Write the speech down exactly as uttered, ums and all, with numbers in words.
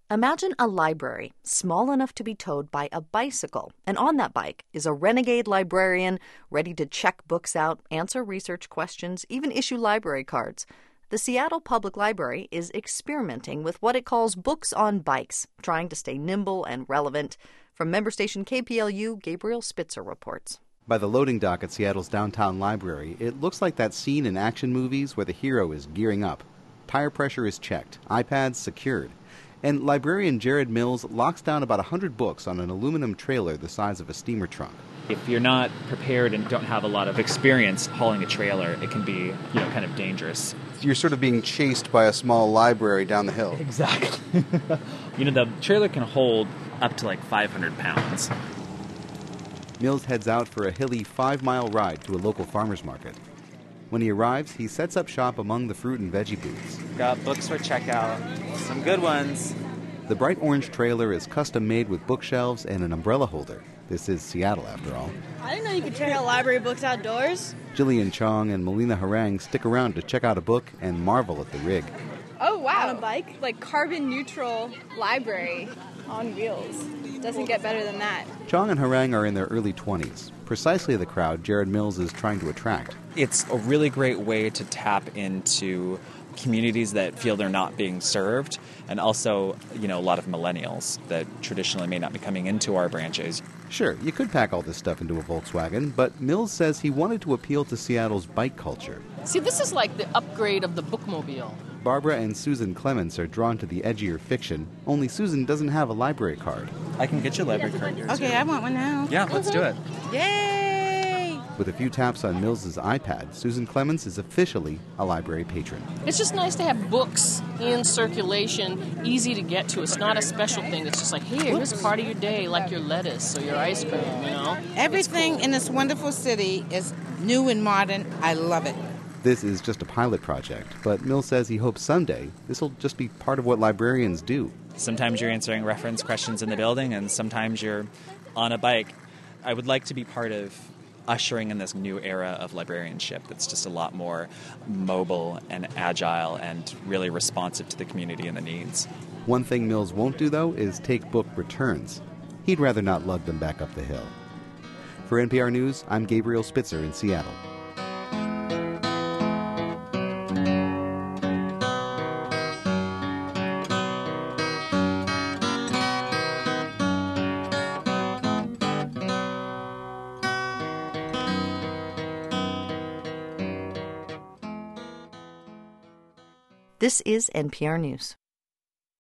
Imagine a library small enough to be towed by a bicycle, and on that bike is a renegade librarian ready to check books out, answer research questions, even issue library cards. The Seattle Public Library is experimenting with what it calls books on bikes, trying to stay nimble and relevant. From member station K P L U, Gabriel Spitzer reports. By the loading dock at Seattle's downtown library, it looks like that scene in action movies where the hero is gearing up. Tire pressure is checked, iPads secured, and librarian Jared Mills locks down about one hundred books on an aluminum trailer the size of a steamer trunk. If you're not prepared and don't have a lot of experience hauling a trailer, it can be, you know, kind of dangerous. You're sort of being chased by a small library down the hill. Exactly. You know, the trailer can hold up to like five hundred pounds. Mills heads out for a hilly five-mile ride to a local farmer's market. When he arrives, he sets up shop among the fruit and veggie booths. Got books for checkout, some good ones. The bright orange trailer is custom-made with bookshelves and an umbrella holder. This is Seattle, after all. I didn't know you could check out library books outdoors. Jillian Chong and Melina Harang stick around to check out a book and marvel at the rig. Oh, wow. On a bike? Like carbon-neutral library on wheels. Doesn't get better than that. Chong and Harang are in their early twenties, precisely the crowd Jared Mills is trying to attract. It's a really great way to tap into communities that feel they're not being served, and also, you know, a lot of millennials that traditionally may not be coming into our branches. Sure, you could pack all this stuff into a Volkswagen, but Mills says he wanted to appeal to Seattle's bike culture. See, this is like the upgrade of the bookmobile. Barbara and Susan Clements are drawn to the edgier fiction, only Susan doesn't have a library card. I can get you a library card. Okay, I want one now. Yeah, let's do it. Yay! With a few taps on Mills's iPad, Susan Clements is officially a library patron. It's just nice to have books in circulation, easy to get to. It's not a special thing. It's just like, here, here's part of your day, like your lettuce or your ice cream, you know? Everything cool. in this wonderful city is new and modern. I love it. This is just a pilot project, but Mills says he hopes someday this will just be part of what librarians do. Sometimes you're answering reference questions in the building, and sometimes you're on a bike. I would like to be part of ushering in this new era of librarianship that's just a lot more mobile and agile and really responsive to the community and the needs. One thing Mills won't do, though, is take book returns. He'd rather not lug them back up the hill. For N P R News, I'm Gabriel Spitzer in Seattle. This is N P R News.